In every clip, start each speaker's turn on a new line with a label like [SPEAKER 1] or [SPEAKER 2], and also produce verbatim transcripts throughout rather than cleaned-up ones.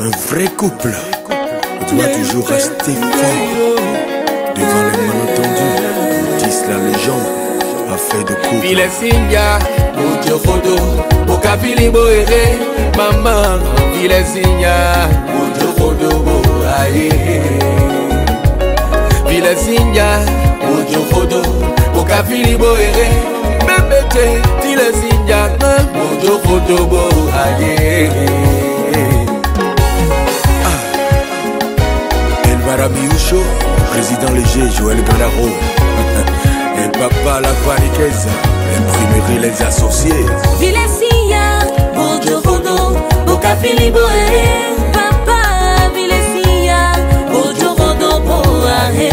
[SPEAKER 1] Un vrai couple doit toujours rester fort devant les malentendus. Disent la légende a fait de couple.
[SPEAKER 2] Vile Sinja, Mojo Fodo, Boka Fili Boere, Maman, Vile Sinja, Mojo Fodo, Aye. Vile Sinja, Mojo Fodo, Boka Fili Boere, Bebete, Vile Sinja, Mojo Fodo, Aye.
[SPEAKER 1] Barabioucho, président léger Joël Galaro. Et papa la paniquaise, l'imprimerie les associés.
[SPEAKER 3] Vilesia, Mojo Fodo, Boka Fili Boere. Papa Vilesia, Mojo Fodo Boare.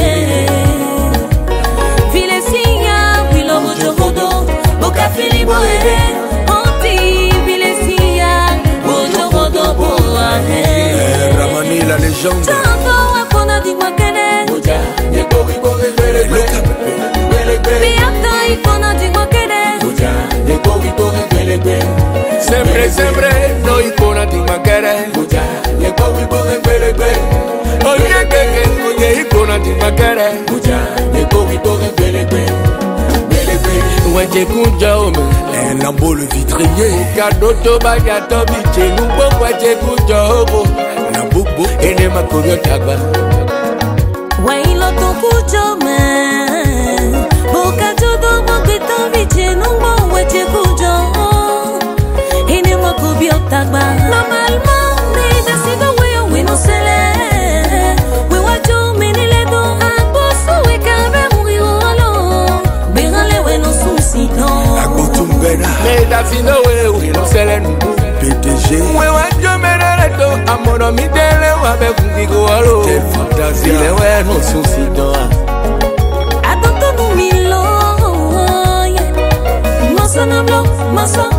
[SPEAKER 3] Vilesia, Wilo Mojo Fodo, Boka Fili Boere. Anti Vilesia, Mojo Fodo Boare.
[SPEAKER 1] Ramani la légende.
[SPEAKER 2] Sempre, sempre, no icona di magare. Oye, que que, oye, icona di magare. Ouache kunja ome,
[SPEAKER 1] un lambeau le vitrier.
[SPEAKER 2] Kado to baga to biche, nubo ouache kunja obo.
[SPEAKER 1] Nabubo,
[SPEAKER 2] ene makorio tagba.
[SPEAKER 3] Wailo to kujo me, boka todo mokito biche, nubo ouache kunja. Ene makobio tagba. Normalement, me desido weyo wino sele. We wajo menile do abosu we kabe muriolo. Berale we no susito.
[SPEAKER 1] Agotumbena.
[SPEAKER 2] Me desido weyo wino sele nubu.
[SPEAKER 1] P D G.
[SPEAKER 2] We wajo menile do amono mi dele wabe kungigo walo.
[SPEAKER 1] Quelle fantasia.
[SPEAKER 2] Ile we no susito.
[SPEAKER 3] Atonto no milo. Moso no blo, moso.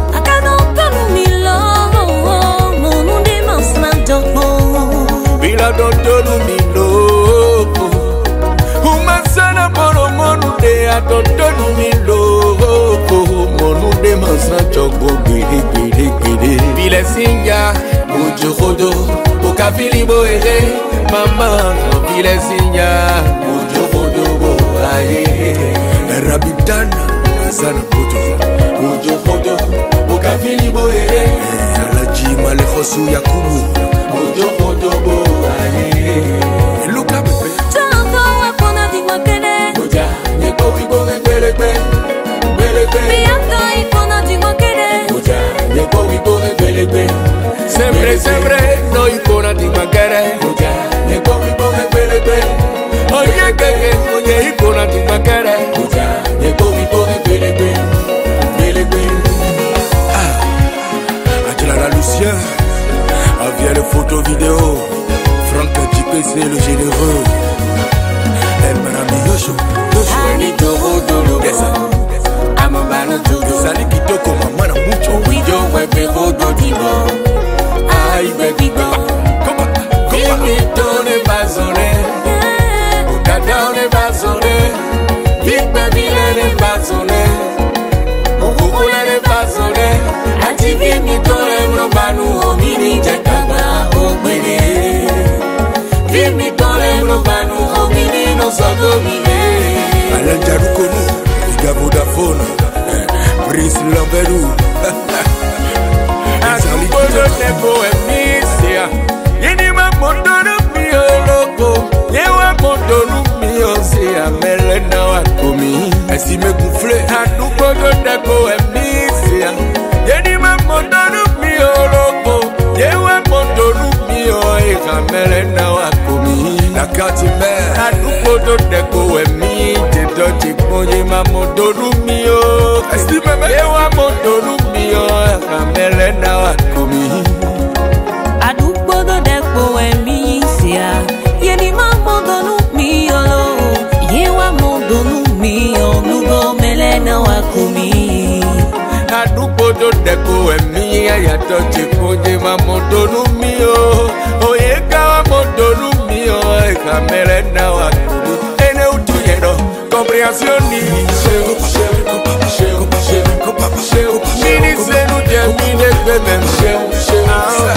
[SPEAKER 2] Bila dodo numilo, umasana poro monu de adodo numilo, monu de masa chogo giri giri giri. Bila Sinja, Mojo Fodo, Boka Fili Boere, Mama, Bila Sinja, Mojo Fodo, Aye.
[SPEAKER 1] Rabidana, Zana Poto,
[SPEAKER 2] Mojo Fodo, Boka Fili Boere,
[SPEAKER 1] Alaji Malefosu Yakubu.
[SPEAKER 2] Mojo Fodo, Aye.
[SPEAKER 1] Look up, baby.
[SPEAKER 3] Chango wapona di wakene.
[SPEAKER 2] Moja, nyeko wibo ngebelekwe, ngebelekwe.
[SPEAKER 3] Biato ipona di wakene.
[SPEAKER 2] Moja, nyeko wibo ngebelekwe. Sempre, sempre, no ipona di magere. Moja, nyeko wibo ngebelekwe. Oye keke, oye ipona di magere. Moja, nyeko wibo ngebelekwe, ngebelekwe.
[SPEAKER 1] Ah, Adela la Lucien. Via les photos vidéo, Franck J P C le généreux. El maravilloso.
[SPEAKER 2] Ani toro dolo, amabano toro.
[SPEAKER 1] Sali kitoko mamana mucho.
[SPEAKER 2] Yo webe hodo dibo. Ay baby go.
[SPEAKER 1] Come on, come
[SPEAKER 2] Vimi
[SPEAKER 1] on.
[SPEAKER 2] tone bazone. Ukadane bazone. Vipe vilene bazone. Ukukule bazone. Ati vimi tone mrobanu omini jakaba ogbene. Vimi tone mrobanu omini no sodomine.
[SPEAKER 1] Alain Jaroukonu, Liga Vodafone, Brice Lamberou.
[SPEAKER 2] Adubodo nebo emisia. Yini ma mondonu mi oloko. Yewa mondonu mi osia. Melena wakomi.
[SPEAKER 1] Ainsi me gonfler.
[SPEAKER 2] Adubodo nebo emisia. Yini ma mondonu mi oloko. Yewa mondonu mi osia. Melena wakomi.
[SPEAKER 1] La carte mère.
[SPEAKER 2] Adubodo nebo emisia. Jedoji konye ma mondonu mi osia.
[SPEAKER 1] Ainsi me me.
[SPEAKER 2] Yewa mondonu mi osia. Melena wakomi.
[SPEAKER 3] Adubodo depo emisia. Yeni mamodonu miolo. Yewa modonu mio. Nugo melena wakumi.
[SPEAKER 2] Adubodo deko emi ayato chekonje mamodonu mio. Oyeka mamodonu mio. Eka melena wakudu. Ene utuyero. Compréhension ni. Mini senu je mine bebem.